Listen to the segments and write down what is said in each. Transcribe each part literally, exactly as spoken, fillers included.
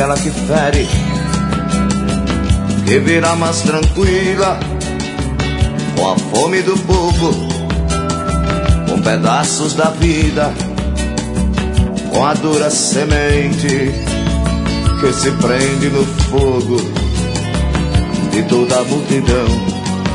aquela que fere, que virá mais tranquila, com a fome do povo, com pedaços da vida, com a dura semente que se prende no fogo de toda a multidão.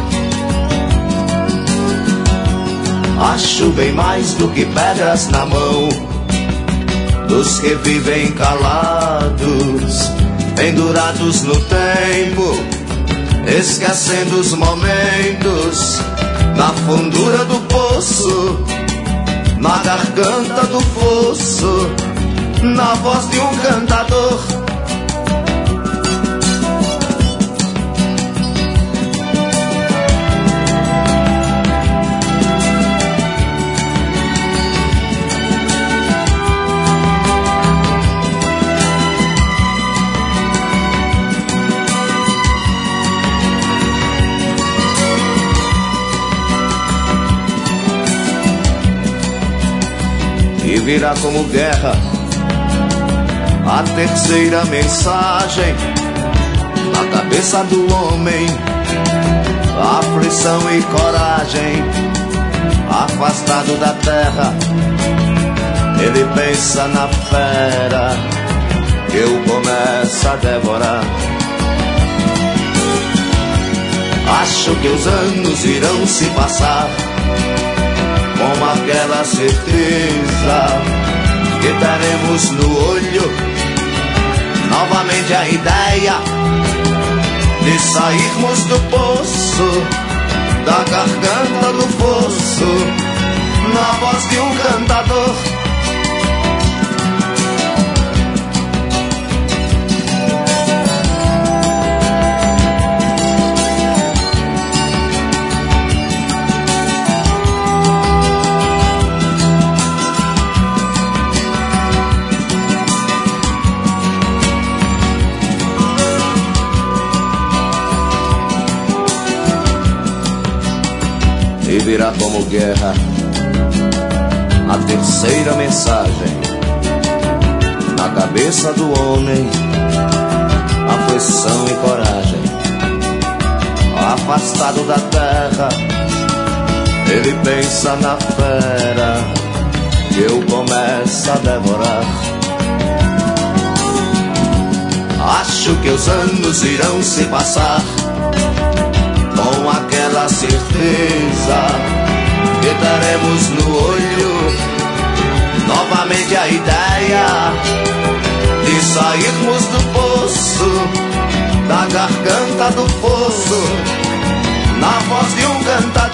Acho bem mais do que pedras na mão dos que vivem calados, pendurados no tempo, esquecendo os momentos, na fundura do poço, na garganta do fosso, na voz de um cantador. E virá como guerra a terceira mensagem na cabeça do homem, aflição e coragem. Afastado da terra, ele pensa na fera que eu começo a devorar. Acho que os anos irão se passar com aquela certeza que teremos no olho novamente a ideia de sairmos do poço, da garganta do fosso, na voz de um cantador. E virá como guerra a terceira mensagem na cabeça do homem, aflição e coragem. Afastado da terra, ele pensa na fera que eu começo a devorar. Acho que os anos irão se passar com aquela certeza que teremos no olho novamente a ideia de sairmos do poço, da garganta do fosso, na voz de um cantar.